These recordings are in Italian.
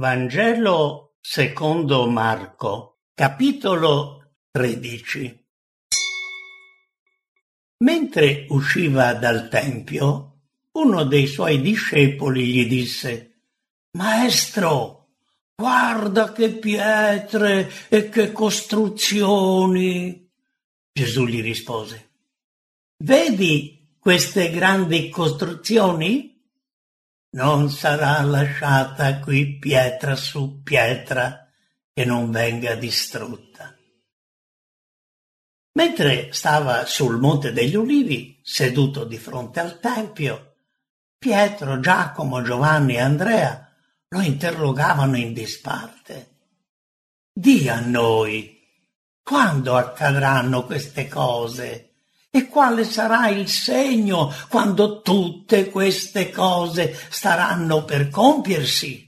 Vangelo secondo Marco, capitolo 13. Mentre usciva dal tempio, uno dei suoi discepoli gli disse: «Maestro, guarda che pietre e che costruzioni!» Gesù gli rispose: «Vedi queste grandi costruzioni? Non sarà lasciata qui pietra su pietra che non venga distrutta». Mentre stava sul Monte degli Ulivi, seduto di fronte al Tempio, Pietro, Giacomo, Giovanni e Andrea lo interrogavano in disparte. «Di a noi, quando accadranno queste cose? E quale sarà il segno quando tutte queste cose staranno per compiersi?»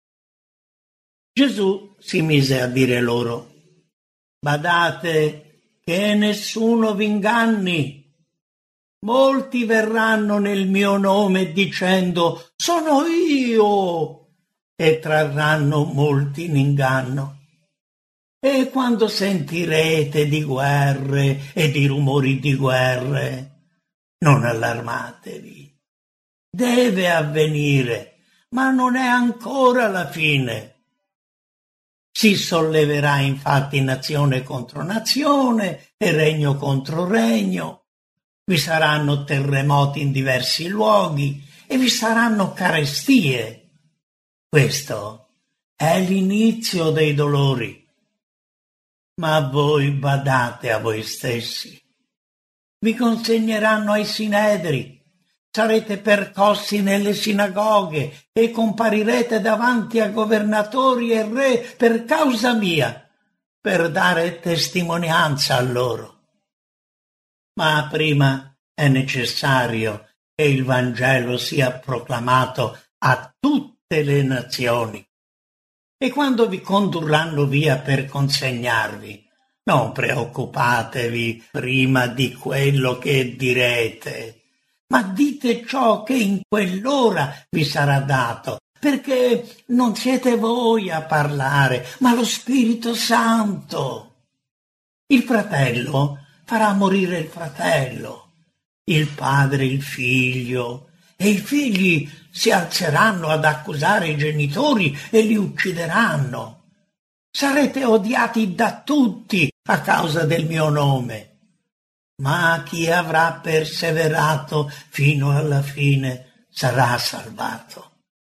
Gesù si mise a dire loro: «Badate che nessuno vi inganni. Molti verranno nel mio nome dicendo: sono io, e trarranno molti in inganno. E quando sentirete di guerre e di rumori di guerre, non allarmatevi. Deve avvenire, ma non è ancora la fine. Si solleverà infatti nazione contro nazione e regno contro regno. Vi saranno terremoti in diversi luoghi e vi saranno carestie. Questo è l'inizio dei dolori. Ma voi badate a voi stessi. Vi consegneranno ai sinedri, sarete percossi nelle sinagoghe e comparirete davanti a governatori e re per causa mia, per dare testimonianza a loro. Ma prima è necessario che il Vangelo sia proclamato a tutte le nazioni. E quando vi condurranno via per consegnarvi, non preoccupatevi prima di quello che direte, ma dite ciò che in quell'ora vi sarà dato, perché non siete voi a parlare, ma lo Spirito Santo. Il fratello farà morire il fratello, il padre il figlio, e i figli si alzeranno ad accusare i genitori e li uccideranno. Sarete odiati da tutti a causa del mio nome, ma chi avrà perseverato fino alla fine sarà salvato.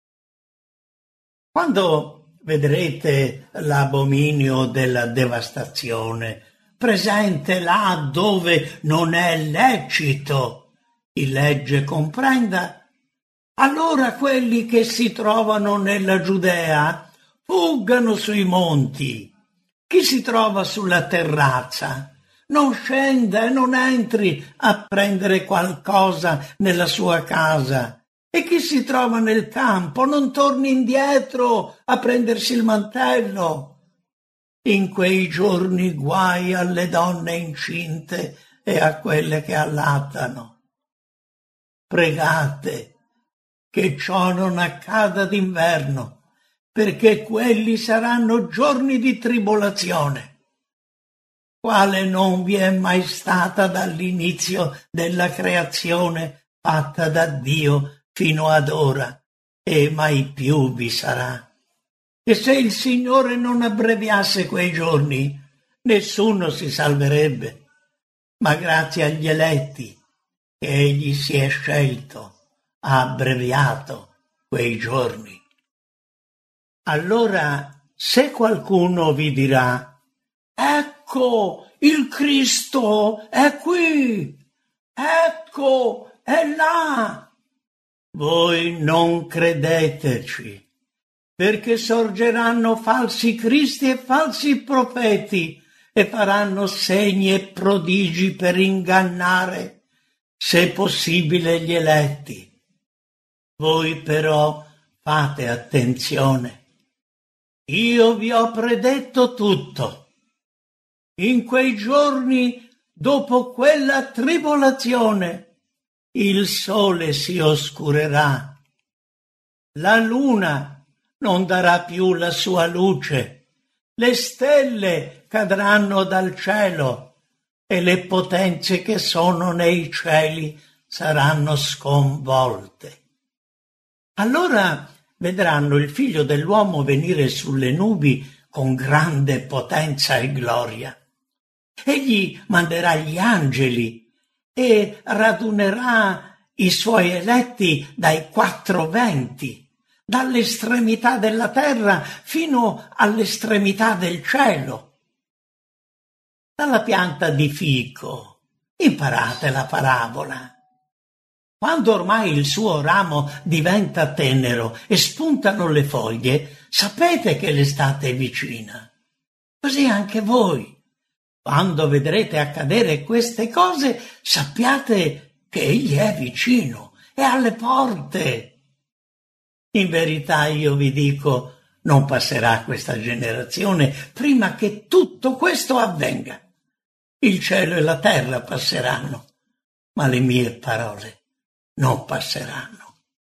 Quando vedrete l'abominio della devastazione presente là dove non è lecito il legge comprenda, allora quelli che si trovano nella Giudea fuggano sui monti. Chi si trova sulla terrazza non scenda e non entri a prendere qualcosa nella sua casa, e chi si trova nel campo non torni indietro a prendersi il mantello. In quei giorni guai alle donne incinte e a quelle che allattano. Pregate che ciò non accada d'inverno, perché quelli saranno giorni di tribolazione, quale non vi è mai stata dall'inizio della creazione fatta da Dio fino ad ora, e mai più vi sarà. E se il Signore non abbreviasse quei giorni, nessuno si salverebbe, ma grazie agli eletti che egli si è scelto, ha abbreviato quei giorni. Allora, se qualcuno vi dirà: ecco, il Cristo è qui, ecco, è là, voi non credeteci, perché sorgeranno falsi cristi e falsi profeti e faranno segni e prodigi per ingannare, se possibile, gli eletti. Voi però fate attenzione. Io vi ho predetto tutto. In quei giorni, dopo quella tribolazione, il sole si oscurerà, la luna non darà più la sua luce, le stelle cadranno dal cielo e le potenze che sono nei cieli saranno sconvolte. Allora vedranno il Figlio dell'uomo venire sulle nubi con grande potenza e gloria. Egli manderà gli angeli e radunerà i suoi eletti dai quattro venti, dall'estremità della terra fino all'estremità del cielo. Dalla pianta di fico imparate la parabola. Quando ormai il suo ramo diventa tenero e spuntano le foglie, sapete che l'estate è vicina. Così anche voi. Quando vedrete accadere queste cose, sappiate che egli è vicino, è alle porte. In verità io vi dico, non passerà questa generazione prima che tutto questo avvenga. Il cielo e la terra passeranno, ma le mie parole non passeranno.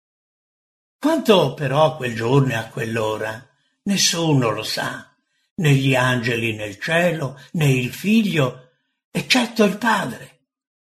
Quanto però a quel giorno e a quell'ora, nessuno lo sa, né gli angeli nel cielo, né il Figlio, eccetto il Padre.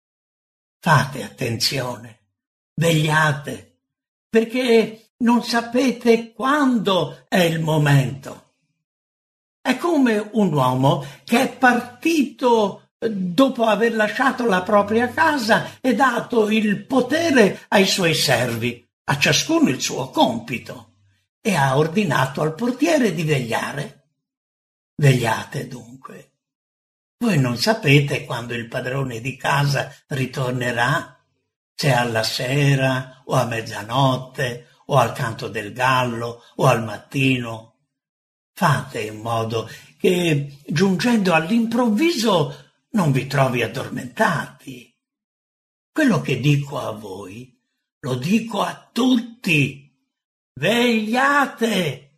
Fate attenzione, vegliate, perché non sapete quando è il momento. È come un uomo che è partito dopo aver lasciato la propria casa e dato il potere ai suoi servi, a ciascuno il suo compito, e ha ordinato al portiere di vegliare. Vegliate dunque. Voi non sapete quando il padrone di casa ritornerà, se alla sera o a mezzanotte o al canto del gallo o al mattino. Fate in modo che, giungendo all'improvviso, non vi trovi addormentati. Quello che dico a voi, lo dico a tutti. Vegliate!